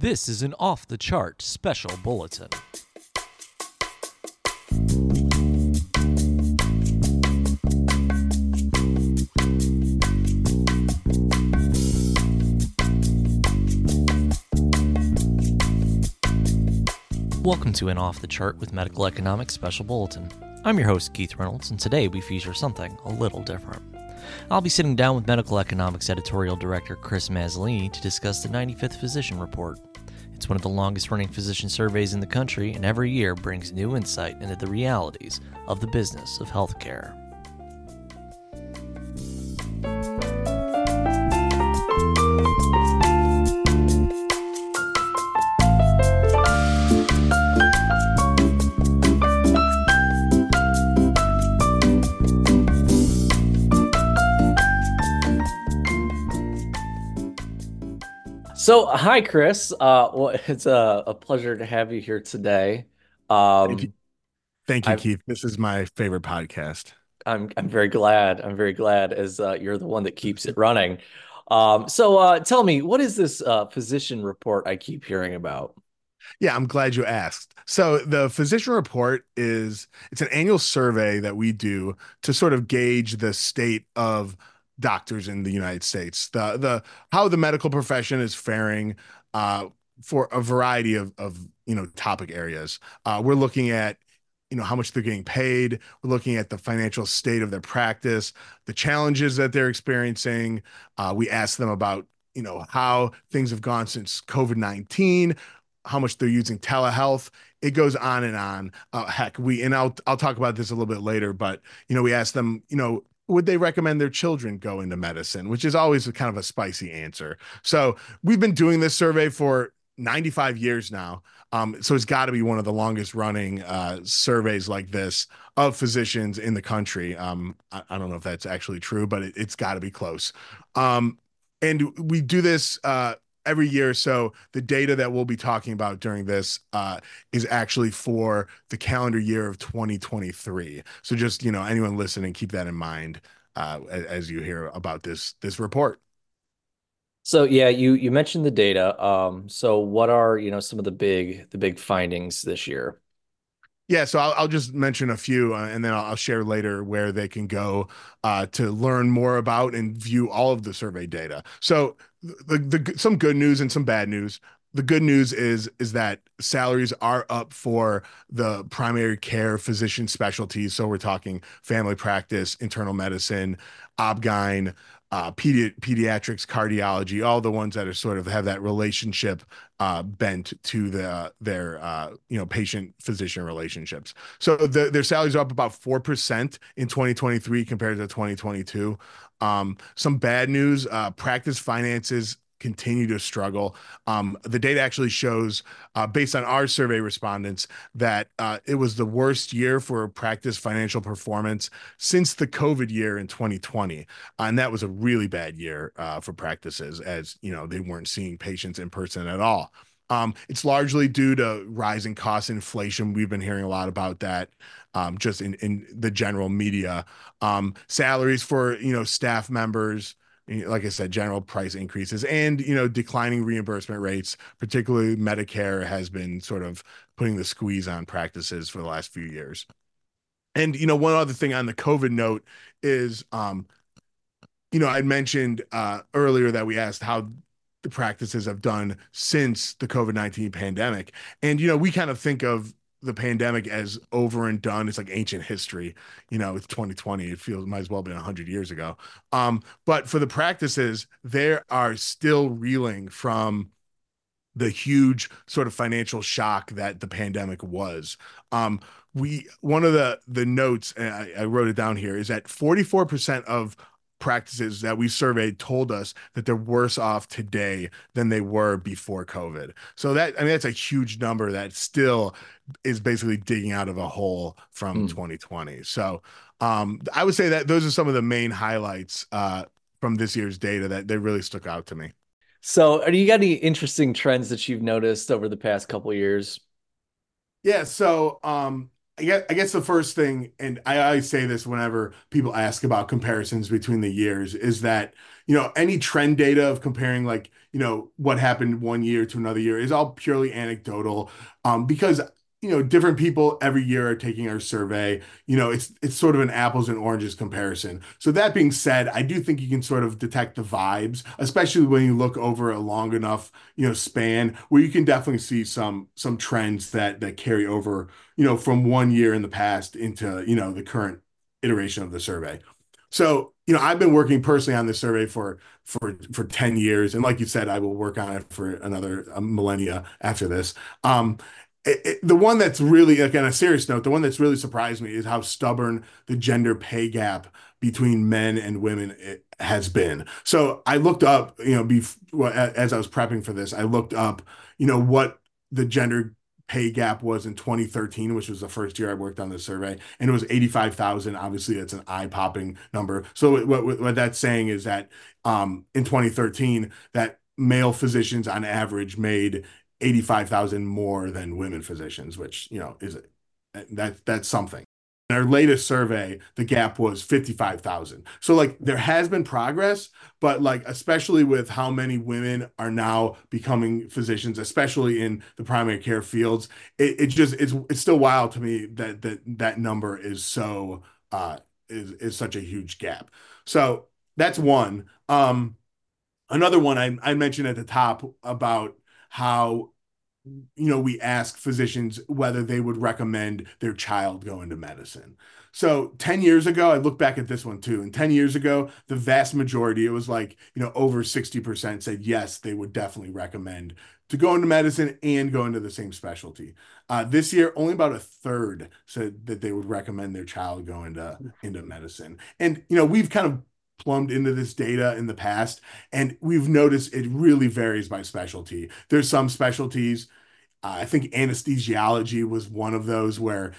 This is an off-the-chart special bulletin. Welcome to an off-the-chart with Medical Economics Special Bulletin. I'm your host, Keith Reynolds, and today we feature something a little different. I'll be sitting down with Medical Economics Editorial Director Chris Mazzolini to discuss the 95th Physician Report. It's one of the longest-running physician surveys in the country, and every year brings new insight into the realities of the business of healthcare. So, hi, Chris. It's a pleasure to have you here today. Thank you. Um, Thank you, I, Keith. This is my favorite podcast. I'm very glad. I'm very glad as you're the one that keeps it running. Tell me, what is this physician report I keep hearing about? Yeah, I'm glad you asked. So the physician report it's an annual survey that we do to sort of gauge the state of doctors in the United States, the how the medical profession is faring uh, for a variety of topic areas. We're looking at how much they're getting paid. We're looking at the financial state of their practice, the challenges that they're experiencing. We ask them about how things have gone since COVID-19, how much they're using telehealth. It goes on and on. Heck, I'll talk about this a little bit later, but we ask them, would they recommend their children go into medicine, which is always a kind of a spicy answer. So we've been doing this survey for 95 years now. So it's got to be one of the longest running surveys like this of physicians in the country. I don't know if that's actually true, but it's got to be close. And we do this every year. So the data that we'll be talking about during this is actually for the calendar year of 2023. So just, anyone listening, keep that in mind as you hear about this report. So yeah, you mentioned the data. So what are, some of the big findings this year? Yeah, so I'll just mention a few, and then I'll share later where they can go to learn more about and view all of the survey data. So some good news and some bad news. The good news is that salaries are up for the primary care physician specialties. So we're talking family practice, internal medicine, obgyn, pediatrics, cardiology, all the ones that are sort of have that relationship bent to their patient physician relationships. So their salaries are up about 4% in 2023 compared to 2022. Some bad news: practice finances continue to struggle. The data actually shows, based on our survey respondents, that it was the worst year for practice financial performance since the COVID year in 2020. And that was a really bad year for practices, as they weren't seeing patients in person at all. It's largely due to rising cost inflation. We've been hearing a lot about that just in the general media. Salaries for staff members, like I said, general price increases and declining reimbursement rates, particularly Medicare, has been sort of putting the squeeze on practices for the last few years. And one other thing on the COVID note is I mentioned earlier that we asked how the practices have done since the COVID-19 pandemic. And, we kind of think of the pandemic as over and done. It's like ancient history. It's 2020. It feels might as well have been 100 years ago. But for the practices, they are still reeling from the huge sort of financial shock that the pandemic was. One of the notes, and I wrote it down here, is that 44% of practices that we surveyed told us that they're worse off today than they were before COVID. So that's a huge number that still is basically digging out of a hole from Hmm. 2020. So I would say that those are some of the main highlights from this year's data that they really stuck out to me. So, do you got any interesting trends that you've noticed over the past couple years? Yeah, so I guess the first thing, and I always say this whenever people ask about comparisons between the years, is that, any trend data of comparing like, what happened one year to another year is all purely anecdotal. Because, different people every year are taking our survey. It's sort of an apples and oranges comparison. So that being said, I do think you can sort of detect the vibes, especially when you look over a long enough, span where you can definitely see some trends that carry over, from one year in the past into, the current iteration of the survey. So, I've been working personally on this survey for 10 years. And like you said, I will work on it for another millennia after this. The one that's really, like, on a serious note, the one that's really surprised me is how stubborn the gender pay gap between men and women it has been. So I looked up, as I was prepping for this, I looked up, what the gender pay gap was in 2013, which was the first year I worked on this survey, and it was 85,000. Obviously, that's an eye-popping number. So what that's saying is that in 2013, that male physicians on average made 85,000 more than women physicians, which, is that's something. In our latest survey, the gap was 55,000. So like there has been progress, but like especially with how many women are now becoming physicians, especially in the primary care fields, it's still wild to me that number is so is such a huge gap. So that's one. Another one I mentioned at the top about how, we ask physicians whether they would recommend their child go into medicine. So 10 years ago, I look back at this one too. And 10 years ago, the vast majority, it was like, over 60% said yes, they would definitely recommend to go into medicine and go into the same specialty. This year, only about a third said that they would recommend their child go into medicine. And, we've kind of plumbed into this data in the past, and we've noticed it really varies by specialty. There's some specialties, I think anesthesiology was one of those where,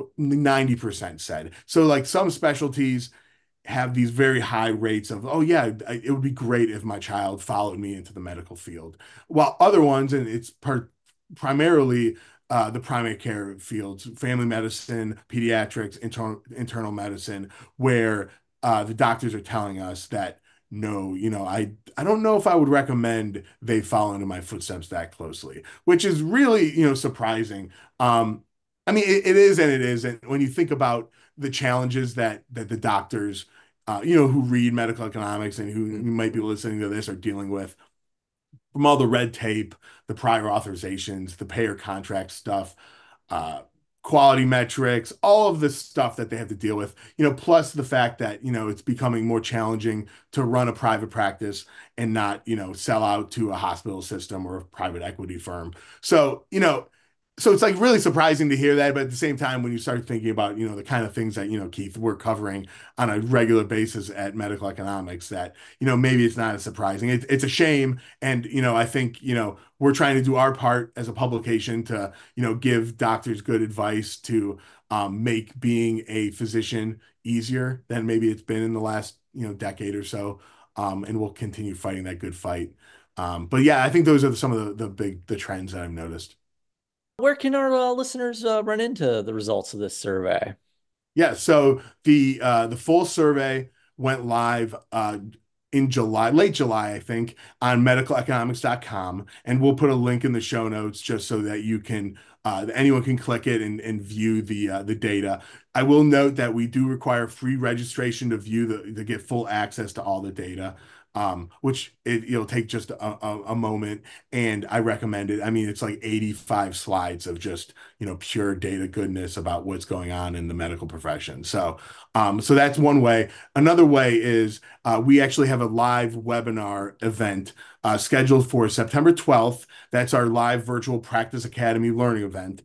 90% said. So like some specialties have these very high rates of, oh yeah, it would be great if my child followed me into the medical field. While other ones, and it's primarily the primary care fields, family medicine, pediatrics, internal medicine, where the doctors are telling us that no, I don't know if I would recommend they follow into my footsteps that closely, which is really, surprising. I mean, it is and it isn't. When you think about the challenges that the doctors, who read medical economics and who might be listening to this are dealing with, from all the red tape, the prior authorizations, the payer contract stuff, uh, quality metrics, all of the stuff that they have to deal with, plus the fact that, it's becoming more challenging to run a private practice and not, sell out to a hospital system or a private equity firm. So, so it's like really surprising to hear that, but at the same time, when you start thinking about, the kind of things that, Keith, we're covering on a regular basis at Medical Economics, that, maybe it's not as surprising. It's a shame. And, I think, we're trying to do our part as a publication to, give doctors good advice to make being a physician easier than maybe it's been in the last, decade or so. And we'll continue fighting that good fight. But yeah, I think those are some of the trends that I've noticed. Where can our listeners run into the results of this survey? Yeah, so the full survey went live in July, late July, I think, on medicaleconomics.com. And we'll put a link in the show notes just so that you can anyone can click it and view the data. I will note that we do require free registration to view to get full access to all the data. Which it'll take just a moment, and I recommend it. I mean, it's like 85 slides of just, pure data goodness about what's going on in the medical profession. So that's one way. Another way is we actually have a live webinar event scheduled for September 12th. That's our live virtual Practice Academy learning event.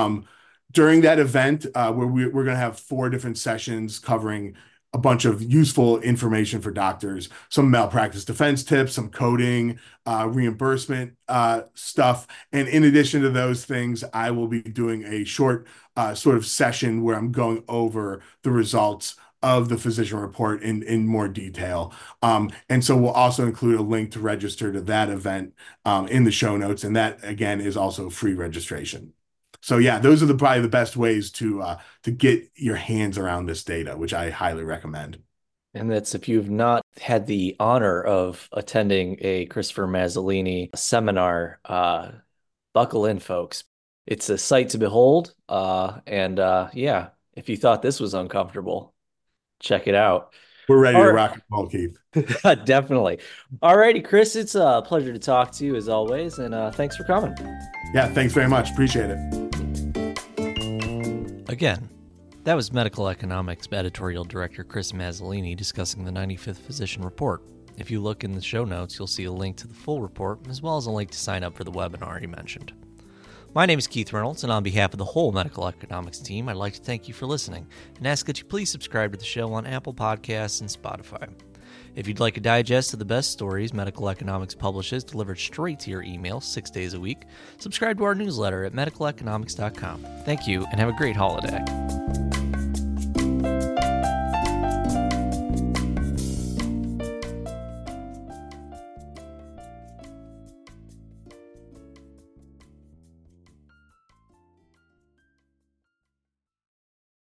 During that event, where we're going to have 4 different sessions covering a bunch of useful information for doctors, some malpractice defense tips, some coding, reimbursement stuff. And in addition to those things, I will be doing a short sort of session where I'm going over the results of the physician report in more detail. And so we'll also include a link to register to that event in the show notes. And that, again, is also free registration. So yeah, those are probably the best ways to get your hands around this data, which I highly recommend. And that's if you've not had the honor of attending a Christopher Mazzolini seminar, buckle in, folks. It's a sight to behold. Yeah, if you thought this was uncomfortable, check it out. We're ready All to right. rock and roll, Keith. Definitely. All righty, Chris, it's a pleasure to talk to you as always, and thanks for coming. Yeah, thanks very much. Appreciate it. Again, that was Medical Economics Editorial Director Chris Mazzolini discussing the 95th Physician Report. If you look in the show notes, you'll see a link to the full report, as well as a link to sign up for the webinar he mentioned. My name is Keith Reynolds, and on behalf of the whole Medical Economics team, I'd like to thank you for listening and ask that you please subscribe to the show on Apple Podcasts and Spotify. If you'd like a digest of the best stories Medical Economics publishes delivered straight to your email 6 days a week, subscribe to our newsletter at medicaleconomics.com. Thank you, and have a great holiday.